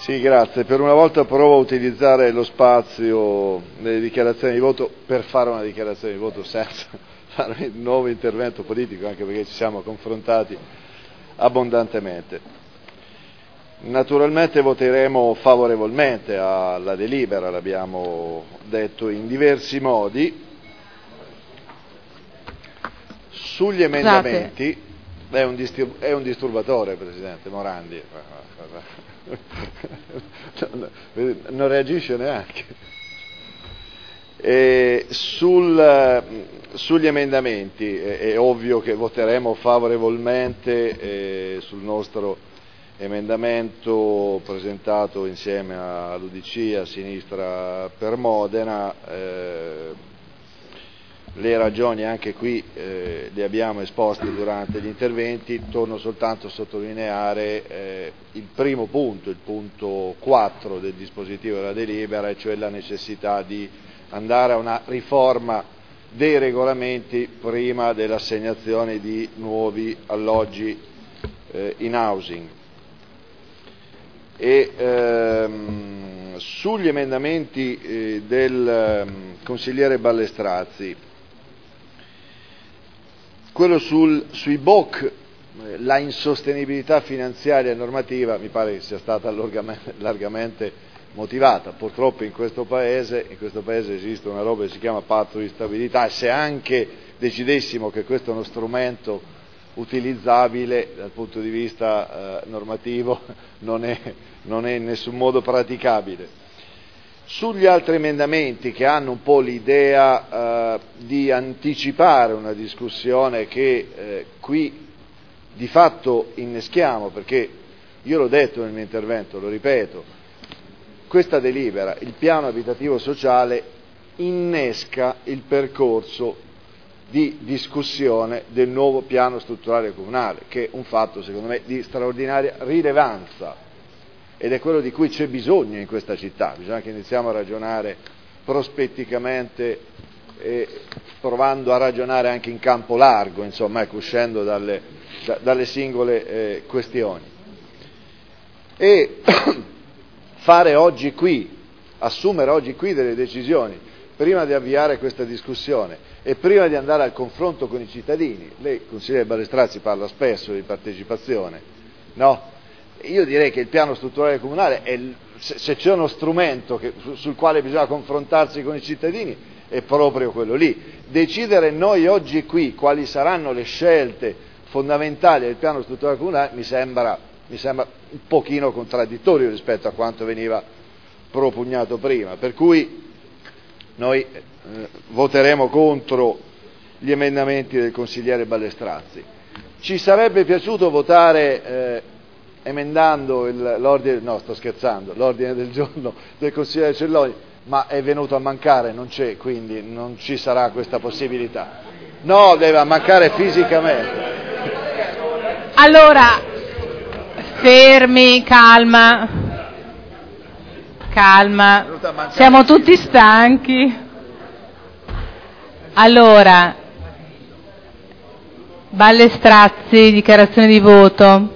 Sì, grazie. Per una volta provo a utilizzare lo spazio nelle dichiarazioni di voto per fare una dichiarazione di voto senza fare un nuovo intervento politico, anche perché ci siamo confrontati abbondantemente. Naturalmente voteremo favorevolmente alla delibera, l'abbiamo detto in diversi modi. Sugli emendamenti è un disturbatore, Presidente Morandi. Non reagisce neanche. Sugli emendamenti è ovvio che voteremo favorevolmente sul nostro emendamento presentato insieme all'UDC, a Sinistra per Modena. Le ragioni anche qui le abbiamo esposte durante gli interventi, torno soltanto a sottolineare il primo punto, il punto 4 del dispositivo della delibera, e cioè la necessità di andare a una riforma dei regolamenti prima dell'assegnazione di nuovi alloggi in housing. Sugli emendamenti del consigliere Ballestrazzi, quello sui BOC, la insostenibilità finanziaria e normativa mi pare che sia stata largamente motivata. Purtroppo in questo Paese esiste una roba che si chiama patto di stabilità, e se anche decidessimo che questo è uno strumento utilizzabile dal punto di vista normativo, non è in nessun modo praticabile. Sugli altri emendamenti, che hanno un po' l'idea di anticipare una discussione che qui di fatto inneschiamo, perché io l'ho detto nel mio intervento, lo ripeto, questa delibera, il piano abitativo sociale, innesca il percorso di discussione del nuovo piano strutturale comunale, che è un fatto secondo me di straordinaria rilevanza, ed è quello di cui c'è bisogno in questa città. Bisogna che iniziamo a ragionare prospetticamente, provando a ragionare anche in campo largo, insomma, ecco, uscendo dalle singole questioni. E assumere oggi qui delle decisioni, prima di avviare questa discussione e prima di andare al confronto con i cittadini. Lei, consigliere Ballestrazzi, parla spesso di partecipazione, no? Io direi che il piano strutturale comunale se c'è uno strumento sul quale bisogna confrontarsi con i cittadini, è proprio quello lì. Decidere noi oggi qui quali saranno le scelte fondamentali del piano strutturale comunale mi sembra un pochino contraddittorio rispetto a quanto veniva propugnato prima, per cui noi voteremo contro gli emendamenti del consigliere Ballestrazzi. Ci sarebbe piaciuto votare emendando l'ordine del giorno del consigliere Celloni, ma è venuto a mancare, non c'è, quindi non ci sarà questa possibilità. No, deve mancare fisicamente. Allora, fermi, calma, siamo tutti stanchi. Allora, Ballestrazzi, dichiarazione di voto.